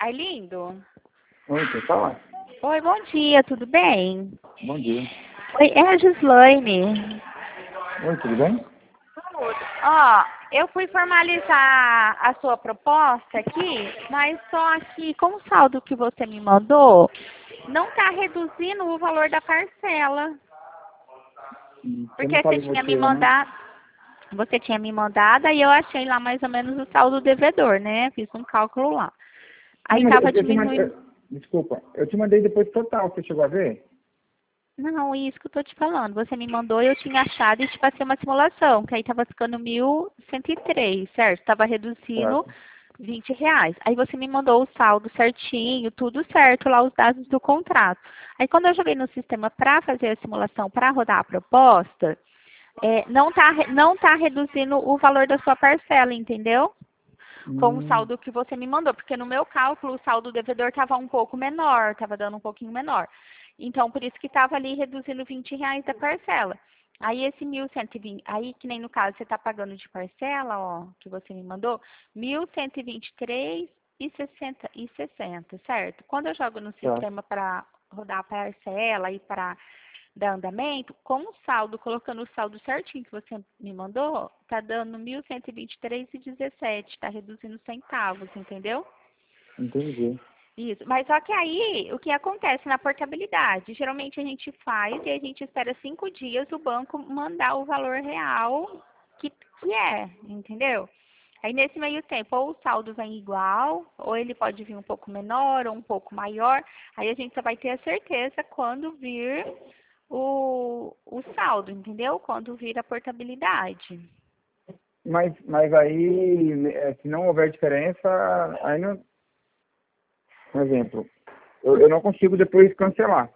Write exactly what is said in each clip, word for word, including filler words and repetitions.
Arlindo? Oi, quem fala? Oi, bom dia, tudo bem? Bom dia. Oi, é a Gislaine. Oi, tudo bem? Ó, eu fui formalizar a sua proposta aqui, mas só que com o saldo que você me mandou, não está reduzindo o valor da parcela. Hum, Eu não Porque você falo tinha me motivo, né? mandado, você tinha me mandado, aí eu achei lá mais ou menos o saldo devedor, né? Fiz um cálculo lá. Não, Aí mas estava eu, eu te mandei, diminuindo. eu- desculpa, eu te mandei depois total, você chegou a ver? Não, isso que eu tô te falando. Você me mandou, eu tinha achado e te passei uma simulação, que aí tava ficando mil cento e três, certo? Tava reduzindo Certo. vinte reais. Aí você me mandou o saldo certinho, tudo certo, lá os dados do contrato. Aí quando eu joguei no sistema para fazer a simulação, para rodar a proposta, é, não tá, re- não tá reduzindo o valor da sua parcela, entendeu? Com o Hum, saldo que você me mandou, porque no meu cálculo o saldo devedor estava um pouco menor, estava dando um pouquinho menor. Então, por isso que estava ali reduzindo vinte reais da parcela. Aí esse mil cento e vinte, aí que nem no caso você está pagando de parcela, ó, que você me mandou, mil cento e vinte e três e sessenta e sessenta, certo? Quando eu jogo no certo. sistema para rodar a parcela e para dar andamento, com o saldo, colocando o saldo certinho que você me mandou, tá dando mil cento e vinte e três e dezessete, tá reduzindo centavos, entendeu? Entendi. Isso. Mas só que aí, o que acontece na portabilidade? Geralmente a gente faz e a gente espera cinco dias o banco mandar o valor real que, que é, entendeu? Aí nesse meio tempo, ou o saldo vem igual, ou ele pode vir um pouco menor ou um pouco maior. Aí a gente só vai ter a certeza quando vir o, o saldo, entendeu? Quando vir a portabilidade. Mas, mas aí, eh, se não houver diferença, aí não, por exemplo, eu, eu não consigo depois cancelar.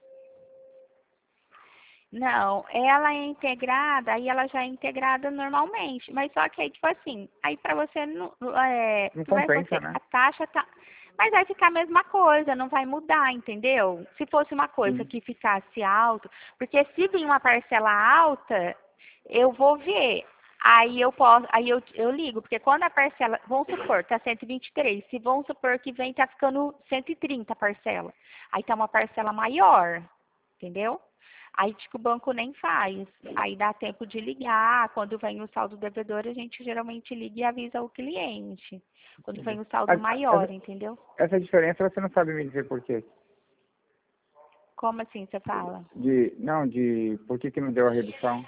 Não, ela é integrada, aí ela já é integrada normalmente, mas só que aí, tipo assim, aí pra você, não, é, o Não que vai compensa, acontecer? né? A taxa tá, mas vai ficar a mesma coisa, não vai mudar, entendeu? Se fosse uma coisa Sim. que ficasse alto, porque se vir uma parcela alta, eu vou ver, aí eu posso, aí eu, eu ligo, porque quando a parcela, vamos supor, tá cento e vinte e três, se vamos supor que vem, tá ficando cento e trinta a parcela, aí tá uma parcela maior, entendeu? Aí, tipo, o banco nem faz. Aí dá tempo de ligar. Quando vem o saldo devedor, a gente geralmente liga e avisa o cliente. Quando vem o saldo Mas maior, essa, entendeu? essa diferença você não sabe me dizer por quê? Como assim você fala? De, não, de por que que não deu a redução?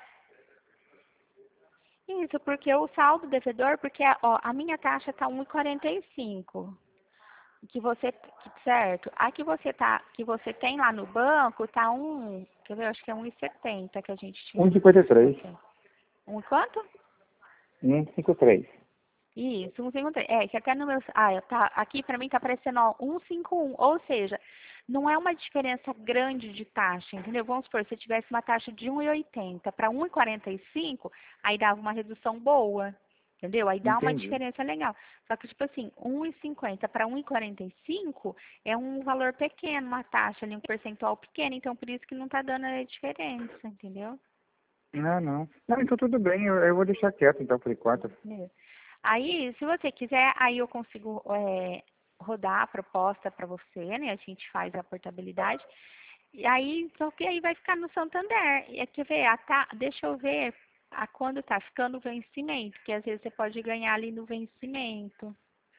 Isso, porque o saldo devedor, porque ó, a minha taxa tá um e quarenta e cinco. Que você, que- certo? A que você tá, que você tem lá no banco tá um, quer ver, eu acho que é um e setenta que a gente tinha um e visto cinquenta e com três. você. Um quanto? um e cinquenta e três. Isso, um cinco três. É, que até no meu. Ah, tá, aqui para mim tá aparecendo ó, um cinco um. Ou seja, não é uma diferença grande de taxa, entendeu? Vamos supor, se eu tivesse uma taxa de um e oitenta para um e quarenta e cinco, aí dava uma redução boa. Entendeu? Aí dá uma Entendi. diferença legal. Só que, tipo assim, um e cinquenta para um e quarenta e cinco é um valor pequeno, uma taxa ali, um percentual pequeno. Então, por isso que não tá dando a diferença, entendeu? Não, não. Não, então tudo bem, eu, eu vou deixar quieto então por enquanto. Entendeu? Aí, se você quiser, aí eu consigo é, rodar a proposta para você, né? A gente faz a portabilidade. E aí, só que aí vai ficar no Santander. E quer ver, a ta- deixa eu ver a quando tá ficando o vencimento, que às vezes você pode ganhar ali no vencimento.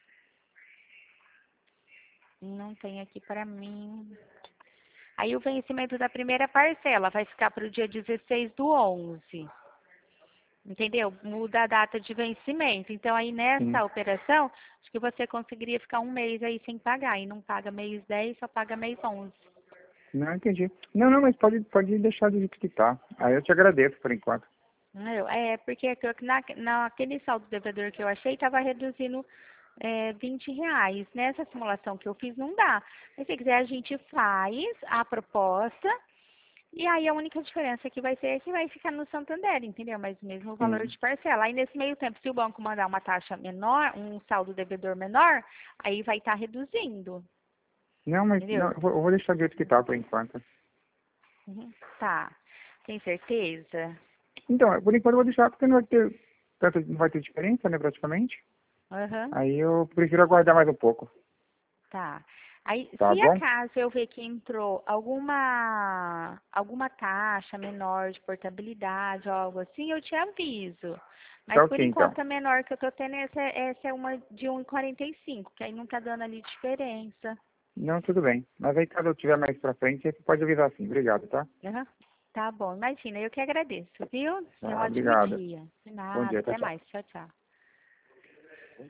Não tem aqui para mim. Aí o vencimento da primeira parcela vai ficar para o dia dezesseis do onze. Entendeu? Muda a data de vencimento. Então, aí Sim. nessa operação, acho que você conseguiria ficar um mês aí sem pagar. E não paga mês dez, só paga mês onze. Não, entendi. Não, não, mas pode, pode deixar do jeito que tá. Aí eu te agradeço por enquanto. Entendeu? É, porque na, naquele saldo devedor que eu achei, estava reduzindo é, vinte reais. Nessa simulação que eu fiz, não dá. Mas se quiser, a gente faz a proposta. E aí a única diferença que vai ser é que vai ficar no Santander, entendeu? Mas o mesmo valor Sim. de parcela. Aí nesse meio tempo, se o banco mandar uma taxa menor, um saldo devedor menor, aí vai estar reduzindo, Não, mas não, entendeu? eu vou, eu vou deixar do jeito que tá por enquanto. Uhum. Tá. Tem certeza? Então, por enquanto eu vou deixar porque não vai ter, tanto, não vai ter diferença, né, praticamente. Aham. Aí eu prefiro aguardar mais um pouco. Tá. Aí, Tá se bom? acaso eu ver que entrou alguma alguma taxa menor de portabilidade ou algo assim, eu te aviso. Tá Mas por ok, então. enquanto a menor que eu tô tendo essa, essa é uma de um e quarenta e cinco, que aí não tá dando ali diferença. Não, tudo bem. Mas aí, caso eu tiver mais pra frente, você pode avisar sim. Obrigado, tá? Aham. Tá bom, imagina, eu que agradeço, viu? Tenha um Tá, ótimo obrigado. dia. De Bom nada, dia, tchau, até tchau. mais. Tchau, tchau.